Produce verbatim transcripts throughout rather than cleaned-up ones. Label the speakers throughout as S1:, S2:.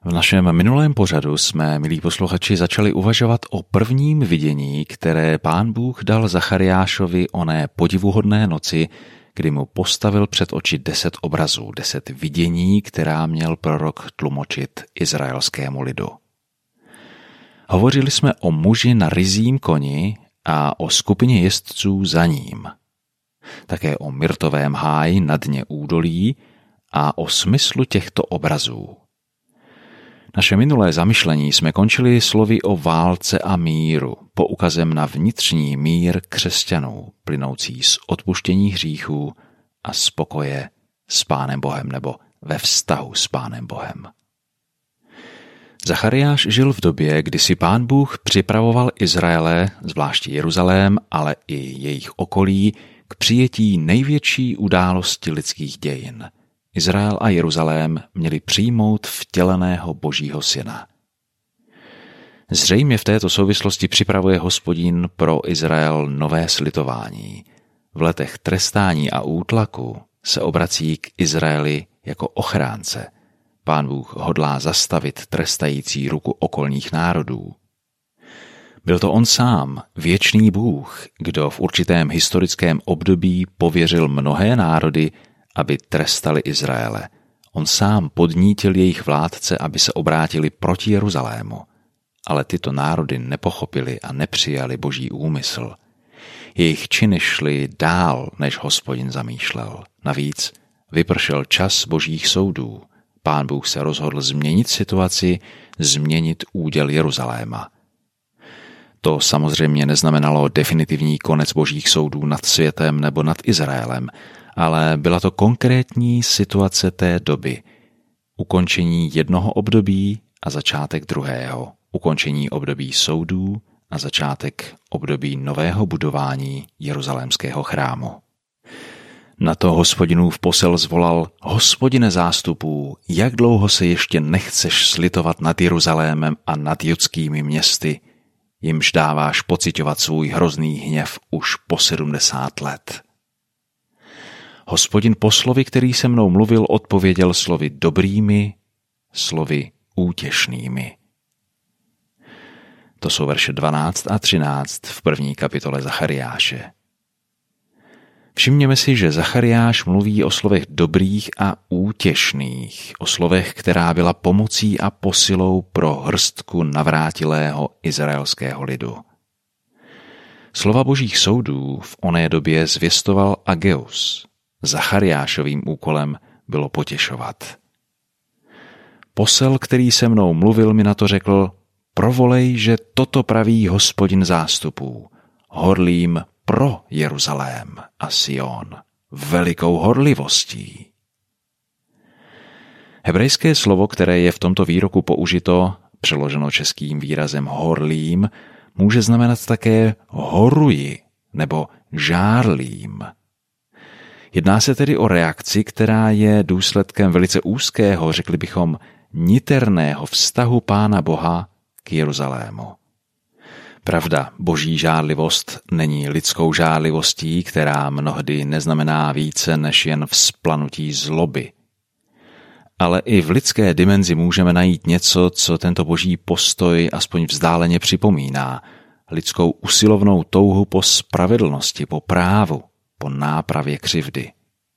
S1: V našem minulém pořadu jsme, milí posluchači, začali uvažovat o prvním vidění, které Pán Bůh dal Zachariášovi oné podivuhodné noci, kdy mu postavil před oči deset obrazů, deset vidění, která měl prorok tlumočit izraelskému lidu. Hovořili jsme o muži na ryzím koni a o skupině jezdců za ním. Také o myrtovém háji na dně údolí a o smyslu těchto obrazů. Naše minulé zamyšlení jsme končili slovy o válce a míru, poukazem na vnitřní mír křesťanů, plynoucí z odpuštění hříchů a spokoje s Pánem Bohem nebo ve vztahu s Pánem Bohem. Zachariáš žil v době, kdy si Pán Bůh připravoval Izraele, zvláště Jeruzalém, ale i jejich okolí, k přijetí největší události lidských dějin. Izrael a Jeruzalém měli přijmout vtěleného Božího syna. Zřejmě v této souvislosti připravuje Hospodin pro Izrael nové slitování. V letech trestání a útlaku se obrací k Izraeli jako ochránce. Pán Bůh hodlá zastavit trestající ruku okolních národů. Byl to on sám, věčný Bůh, kdo v určitém historickém období pověřil mnohé národy, aby trestali Izraele. On sám podnítil jejich vládce, aby se obrátili proti Jeruzalému. Ale tyto národy nepochopili a nepřijali Boží úmysl. Jejich činy šly dál, než Hospodin zamýšlel. Navíc vypršel čas Božích soudů. Pán Bůh se rozhodl změnit situaci, změnit úděl Jeruzaléma. To samozřejmě neznamenalo definitivní konec Božích soudů nad světem nebo nad Izraelem, ale byla to konkrétní situace té doby. Ukončení jednoho období a začátek druhého. Ukončení období soudů a začátek období nového budování jeruzalémského chrámu. Na to Hospodinův posel zvolal: Hospodine zástupů, jak dlouho se ještě nechceš slitovat nad Jeruzalémem a nad judskými městy, jimž dáváš pociťovat svůj hrozný hněv už po sedmdesát let. Hospodin poslovi, který se mnou mluvil, odpověděl slovy dobrými, slovy útěšnými. To jsou verše dvanáct a třináct v první kapitole Zachariáše. Všimněme si, že Zachariáš mluví o slovech dobrých a útěšných, o slovech, která byla pomocí a posilou pro hrstku navrátilého izraelského lidu. Slova Božích soudů v oné době zvěstoval Ageus. Zachariášovým úkolem bylo potěšovat. Posel, který se mnou mluvil, mi na to řekl: provolej, že toto praví Hospodin zástupů, horlím pro Jeruzalém a Sion, velikou horlivostí. Hebrejské slovo, které je v tomto výroku použito, přeloženo českým výrazem horlím, může znamenat také horuji nebo žárlím. Jedná se tedy o reakci, která je důsledkem velice úzkého, řekli bychom niterného vztahu Pána Boha k Jeruzalému. Pravda, boží žárlivost není lidskou žárlivostí, která mnohdy neznamená více než jen vzplanutí zloby. Ale i v lidské dimenzi můžeme najít něco, co tento boží postoj aspoň vzdáleně připomíná, lidskou usilovnou touhu po spravedlnosti, po právu, po nápravě křivdy.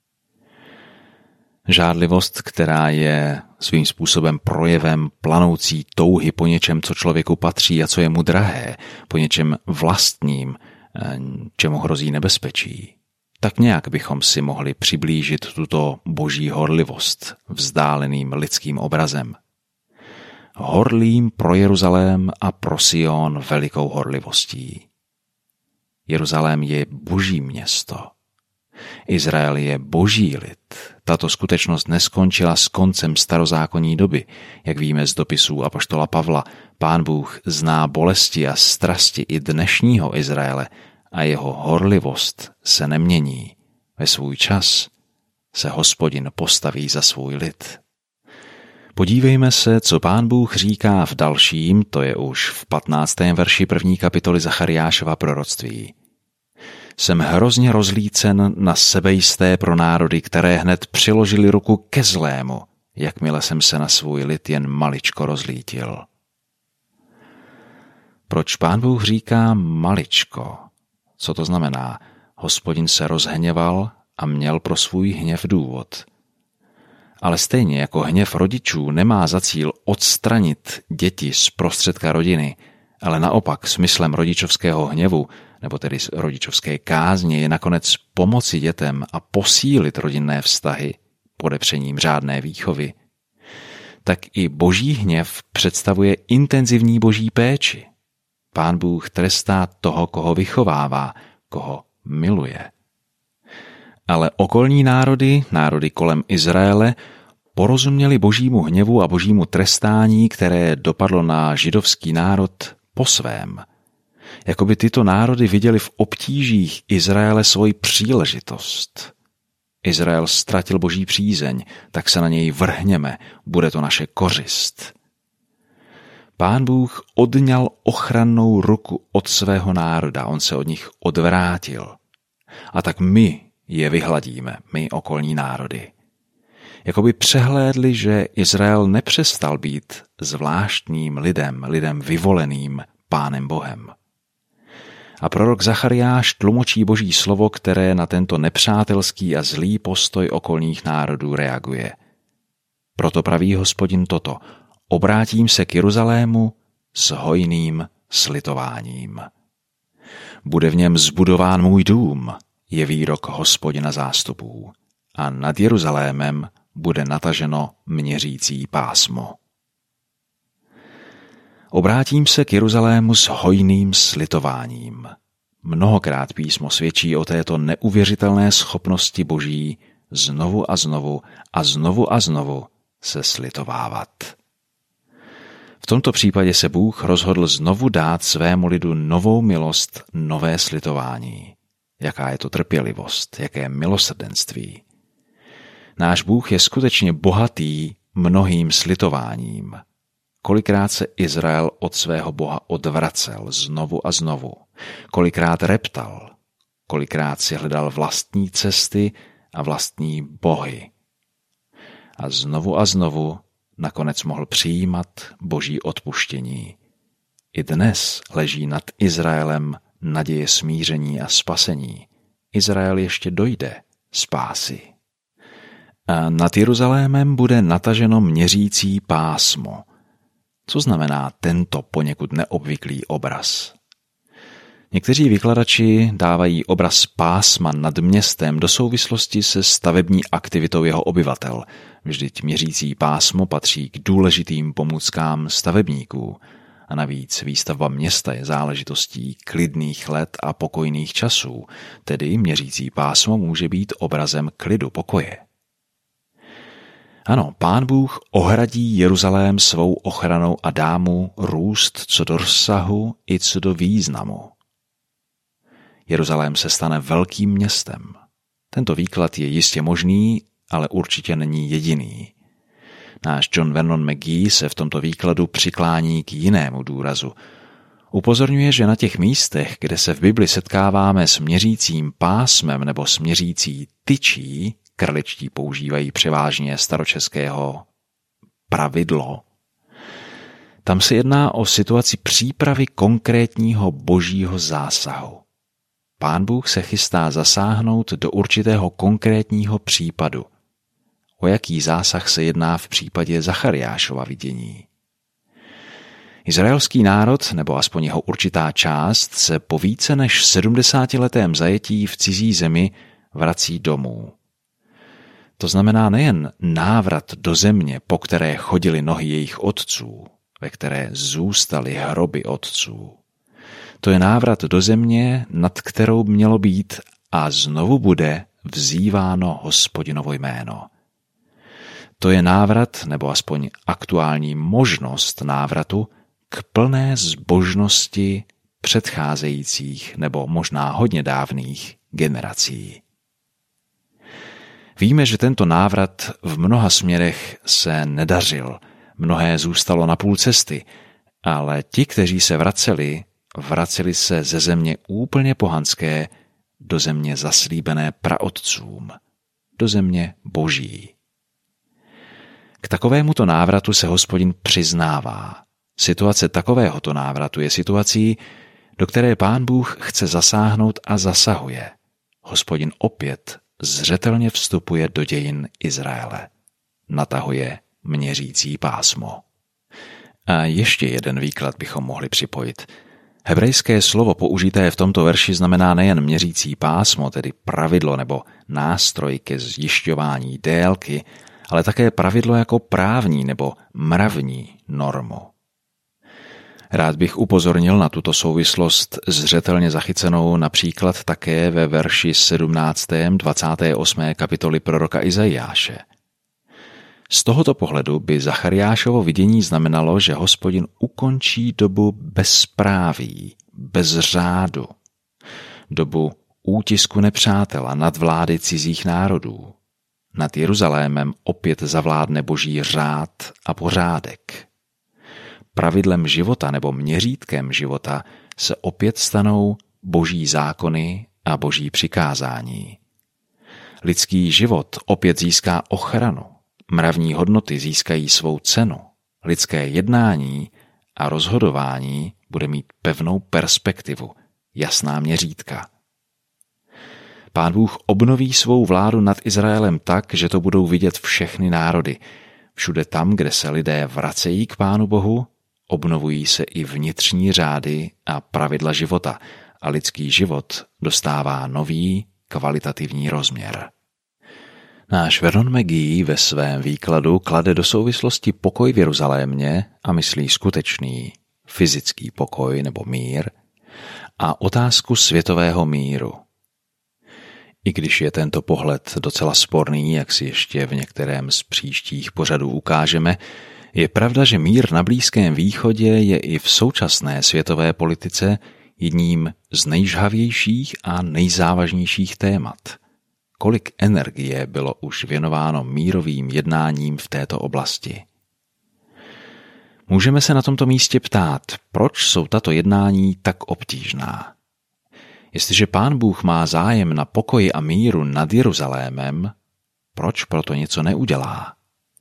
S1: Žárlivost, která je svým způsobem projevem planoucí touhy po něčem, co člověku patří a co je mu drahé, po něčem vlastním, čemu hrozí nebezpečí. Tak nějak bychom si mohli přiblížit tuto boží horlivost vzdáleným lidským obrazem. Horlím pro Jeruzalém a pro Sion velikou horlivostí. Jeruzalém je boží město. Izrael je boží lid. Tato skutečnost neskončila s koncem starozákonní doby. Jak víme z dopisů apoštola Pavla, Pán Bůh zná bolesti a strasti i dnešního Izraele a jeho horlivost se nemění. Ve svůj čas se Hospodin postaví za svůj lid. Podívejme se, co Pán Bůh říká v dalším, to je už v patnáctém verši první kapitoly Zachariášova proroctví. Jsem hrozně rozlícen na sebejisté pro národy, které hned přiložili ruku ke zlému, jakmile jsem se na svůj lid jen maličko rozlítil. Proč Pán Bůh říká maličko? Co to znamená? Hospodin se rozhněval a měl pro svůj hněv důvod. Ale stejně jako hněv rodičů nemá za cíl odstranit děti z prostředka rodiny, ale naopak smyslem rodičovského hněvu, nebo tedy rodičovské kázně, je nakonec pomoci dětem a posílit rodinné vztahy podepřením řádné výchovy, tak i boží hněv představuje intenzivní boží péči. Pán Bůh trestá toho, koho vychovává, koho miluje. Ale okolní národy, národy kolem Izraele, porozuměli božímu hněvu a božímu trestání, které dopadlo na židovský národ po svém. Jakoby tyto národy viděli v obtížích Izraele svoji příležitost. Izrael ztratil boží přízeň, tak se na něj vrhněme, bude to naše kořist. Pán Bůh odňal ochrannou ruku od svého národa, on se od nich odvrátil. A tak my je vyhladíme, my okolní národy. Jakoby přehlédli, že Izrael nepřestal být zvláštním lidem, lidem vyvoleným Pánem Bohem. A prorok Zachariáš tlumočí boží slovo, které na tento nepřátelský a zlý postoj okolních národů reaguje. Proto praví Hospodin toto: obrátím se k Jeruzalému s hojným slitováním. Bude v něm zbudován můj dům, je výrok Hospodina zástupů, a nad Jeruzalémem bude nataženo měřící pásmo. Obrátím se k Jeruzalému s hojným slitováním. Mnohokrát písmo svědčí o této neuvěřitelné schopnosti boží znovu a znovu a znovu a znovu se slitovávat. V tomto případě se Bůh rozhodl znovu dát svému lidu novou milost, nové slitování. Jaká je to trpělivost, jaké milosrdenství. Náš Bůh je skutečně bohatý mnohým slitováním. Kolikrát se Izrael od svého Boha odvracel znovu a znovu. Kolikrát reptal. Kolikrát si hledal vlastní cesty a vlastní bohy. A znovu a znovu nakonec mohl přijímat boží odpuštění. I dnes leží nad Izraelem naděje smíření a spasení. Izrael ještě dojde spásy. A nad Jeruzalémem bude nataženo měřící pásmo. Co znamená tento poněkud neobvyklý obraz? Někteří vykladači dávají obraz pásma nad městem do souvislosti se stavební aktivitou jeho obyvatel. Vždyť měřící pásmo patří k důležitým pomůckám stavebníků. A navíc výstavba města je záležitostí klidných let a pokojných časů, tedy měřící pásmo může být obrazem klidu, pokoje. Ano, Pán Bůh ohradí Jeruzalém svou ochranou a dá mu růst co do rozsahu i co do významu. Jeruzalém se stane velkým městem. Tento výklad je jistě možný, ale určitě není jediný. Náš John Vernon McGee se v tomto výkladu přiklání k jinému důrazu. Upozorňuje, že na těch místech, kde se v Bibli setkáváme s měřícím pásmem nebo s měřící tyčí, krličtí používají převážně staročeského pravidlo, tam se jedná o situaci přípravy konkrétního božího zásahu. Pán Bůh se chystá zasáhnout do určitého konkrétního případu. O jaký zásah se jedná v případě Zachariášova vidění? Izraelský národ, nebo aspoň jeho určitá část, se po více než sedmdesátiletém zajetí v cizí zemi vrací domů. To znamená nejen návrat do země, po které chodili nohy jejich otců, ve které zůstaly hroby otců. To je návrat do země, nad kterou mělo být a znovu bude vzýváno Hospodinovo jméno. To je návrat, nebo aspoň aktuální možnost návratu k plné zbožnosti předcházejících nebo možná hodně dávných generací. Víme, že tento návrat v mnoha směrech se nedařil, mnohé zůstalo na půl cesty, ale ti, kteří se vraceli, vraceli se ze země úplně pohanské do země zaslíbené praotcům, do země boží. K takovémuto návratu se Hospodin přiznává. Situace takovéhoto návratu je situací, do které Pán Bůh chce zasáhnout a zasahuje. Hospodin opět zřetelně vstupuje do dějin Izraele. Natahuje měřící pásmo. A ještě jeden výklad bychom mohli připojit. Hebrejské slovo použité v tomto verši znamená nejen měřící pásmo, tedy pravidlo nebo nástroj ke zjišťování délky, ale také pravidlo jako právní nebo mravní normu. Rád bych upozornil na tuto souvislost zřetelně zachycenou například také ve verši sedmnáctém dvacáté osmé kapitoly proroka Izajáše. Z tohoto pohledu by Zachariášovo vidění znamenalo, že Hospodin ukončí dobu bezpráví, bez řádu, dobu útisku nepřátela nad vlády cizích národů. Nad Jeruzalémem opět zavládne boží řád a pořádek. Pravidlem života nebo měřítkem života se opět stanou boží zákony a boží přikázání. Lidský život opět získá ochranu, mravní hodnoty získají svou cenu, lidské jednání a rozhodování bude mít pevnou perspektivu, jasná měřítka. Pán Bůh obnoví svou vládu nad Izraelem tak, že to budou vidět všechny národy. Všude tam, kde se lidé vracejí k Pánu Bohu, obnovují se i vnitřní řády a pravidla života a lidský život dostává nový kvalitativní rozměr. Náš Vernon McGee ve svém výkladu klade do souvislosti pokoj v Jeruzalémě a myslí skutečný fyzický pokoj nebo mír a otázku světového míru. I když je tento pohled docela sporný, jak si ještě v některém z příštích pořadů ukážeme, je pravda, že mír na Blízkém východě je i v současné světové politice jedním z nejžhavějších a nejzávažnějších témat. Kolik energie bylo už věnováno mírovým jednáním v této oblasti? Můžeme se na tomto místě ptát, proč jsou tato jednání tak obtížná? Jestliže Pán Bůh má zájem na pokoji a míru nad Jeruzalémem, proč proto něco neudělá?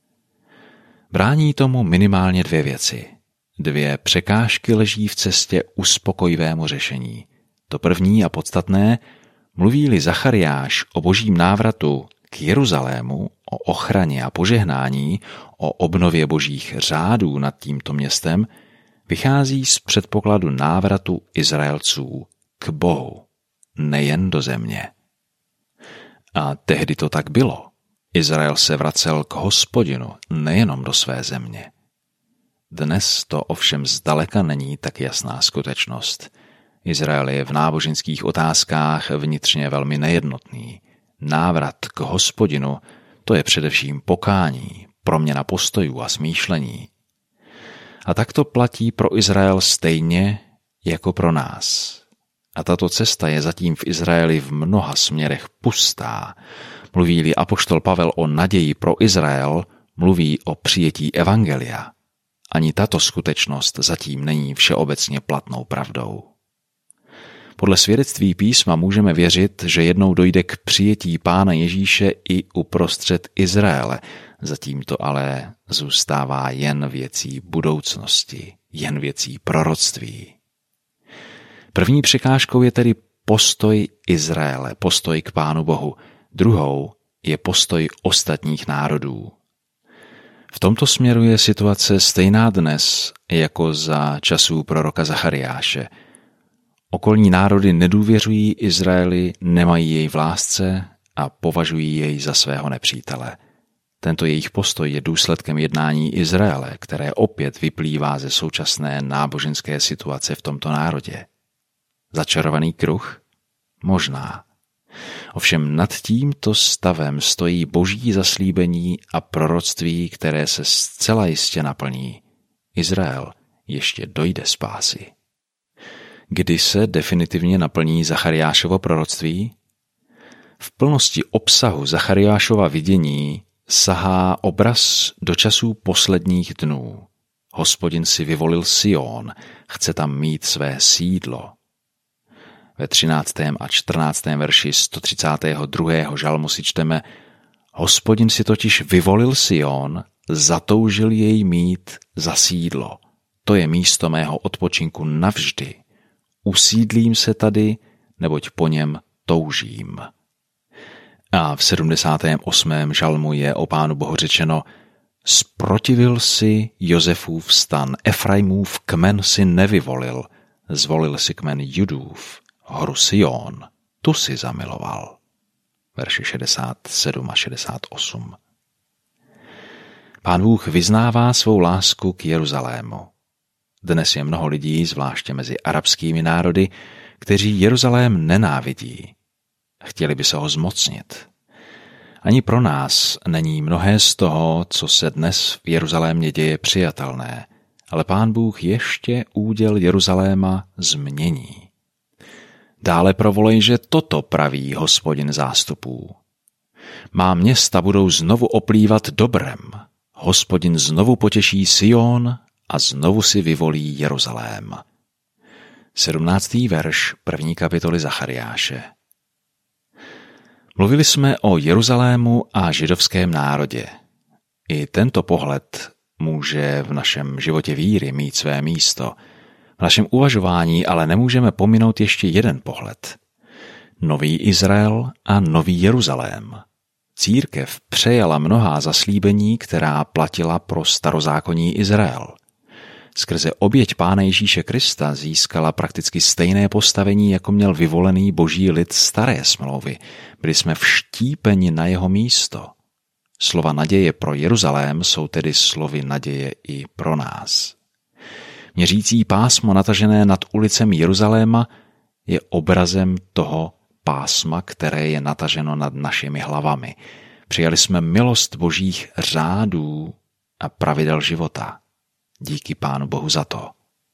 S1: Brání tomu minimálně dvě věci. Dvě překážky leží v cestě uspokojivému řešení. To první a podstatné, mluví-li Zachariáš o božím návratu k Jeruzalému, o ochraně a požehnání, o obnově božích řádů nad tímto městem, vychází z předpokladu návratu Izraelců k Bohu, nejen do země. A tehdy to tak bylo. Izrael se vracel k Hospodinu, nejenom do své země. Dnes to ovšem zdaleka není tak jasná skutečnost. Izrael je v náboženských otázkách vnitřně velmi nejednotný. Návrat k Hospodinu, to je především pokání, proměna postojů a smýšlení. A tak to platí pro Izrael stejně jako pro nás. A tato cesta je zatím v Izraeli v mnoha směrech pustá. Mluví-li apoštol Pavel o naději pro Izrael, mluví o přijetí evangelia. Ani tato skutečnost zatím není všeobecně platnou pravdou. Podle svědectví písma můžeme věřit, že jednou dojde k přijetí Pána Ježíše i uprostřed Izraele, zatím to ale zůstává jen věcí budoucnosti, jen věcí proroctví. První překážkou je tedy postoj Izraele, postoj k Pánu Bohu. Druhou je postoj ostatních národů. V tomto směru je situace stejná dnes jako za časů proroka Zachariáše. Okolní národy nedůvěřují Izraeli, nemají jej v lásce a považují jej za svého nepřítele. Tento jejich postoj je důsledkem jednání Izraele, které opět vyplývá ze současné náboženské situace v tomto národě. Začarovaný kruh? Možná. Ovšem nad tímto stavem stojí boží zaslíbení a proroctví, které se zcela jistě naplní. Izrael ještě dojde spásy. Kdy se definitivně naplní Zachariášovo proroctví? V plnosti obsahu Zachariášova vidění sahá obraz do časů posledních dnů. Hospodin si vyvolil Sion, chce tam mít své sídlo. Ve třináctém a čtrnáctém verši sto třicátého druhého žalmu si čteme: Hospodin si totiž vyvolil Sion zatoužil jej mít za sídlo. To je místo mého odpočinku navždy. Usídlím se tady, neboť po něm toužím. A v sedmdesátém osmém žalmu je o Pánu Bohu řečeno: Zprotivil si Josefův stan, Efraimův kmen si nevyvolil, zvolil si kmen Judův, horu Sion, tu si zamiloval. Verši šedesát sedm a šedesát osm. Pán Bůh vyznává svou lásku k Jeruzalému. Dnes je mnoho lidí, zvláště mezi arabskými národy, kteří Jeruzalém nenávidí. Chtěli by se ho zmocnit. Ani pro nás není mnohé z toho, co se dnes v Jeruzalémě děje, přijatelné, ale Pán Bůh ještě úděl Jeruzaléma změní. Dále provolej, že toto praví Hospodin zástupů. Má města budou znovu oplývat dobrem. Hospodin znovu potěší Sion a znovu si vyvolí Jeruzalém. sedmnáctý verš první kapitoly Zachariáše. Mluvili jsme o Jeruzalému a židovském národě. I tento pohled může v našem životě víry mít své místo. V našem uvažování ale nemůžeme pominout ještě jeden pohled. Nový Izrael a nový Jeruzalém. Církev přejala mnohá zaslíbení, která platila pro starozákonní Izrael. Skrze oběť Pána Ježíše Krista získala prakticky stejné postavení, jako měl vyvolený boží lid staré smlouvy. Byli jsme vštípeni na jeho místo. Slova naděje pro Jeruzalém jsou tedy slovy naděje i pro nás. Měřící pásmo natažené nad ulicemi Jeruzaléma je obrazem toho pásma, které je nataženo nad našimi hlavami. Přijali jsme milost božích řádů a pravidel života. Díky Pánu Bohu za to.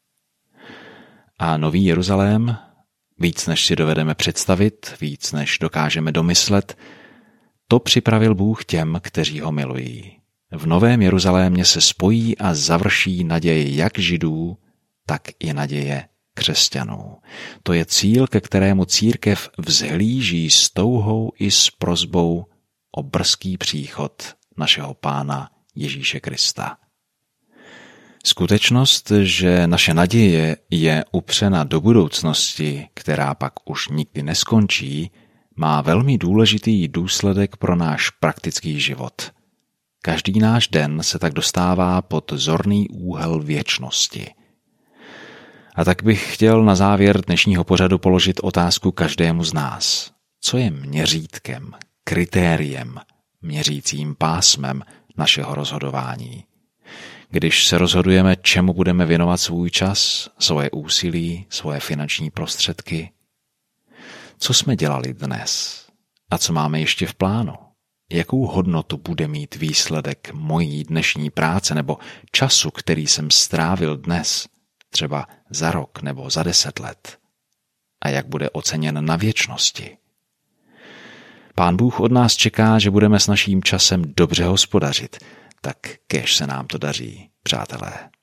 S1: A nový Jeruzalém, víc než si dovedeme představit, víc než dokážeme domyslet, to připravil Bůh těm, kteří ho milují. V novém Jeruzalémě se spojí a završí naděje jak Židů, tak i naděje křesťanů. To je cíl, ke kterému církev vzhlíží s touhou i s prosbou o brzký příchod našeho Pána Ježíše Krista. Skutečnost, že naše naděje je upřena do budoucnosti, která pak už nikdy neskončí, má velmi důležitý důsledek pro náš praktický život. Každý náš den se tak dostává pod zorný úhel věčnosti. A tak bych chtěl na závěr dnešního pořadu položit otázku každému z nás. Co je měřítkem, kritériem, měřícím pásmem našeho rozhodování? Když se rozhodujeme, čemu budeme věnovat svůj čas, svoje úsilí, svoje finanční prostředky? Co jsme dělali dnes? A co máme ještě v plánu? Jakou hodnotu bude mít výsledek mojí dnešní práce nebo času, který jsem strávil dnes, třeba za rok nebo za deset let? A jak bude oceněn na věčnosti? Pán Bůh od nás čeká, že budeme s naším časem dobře hospodařit, tak kéž se nám to daří, přátelé.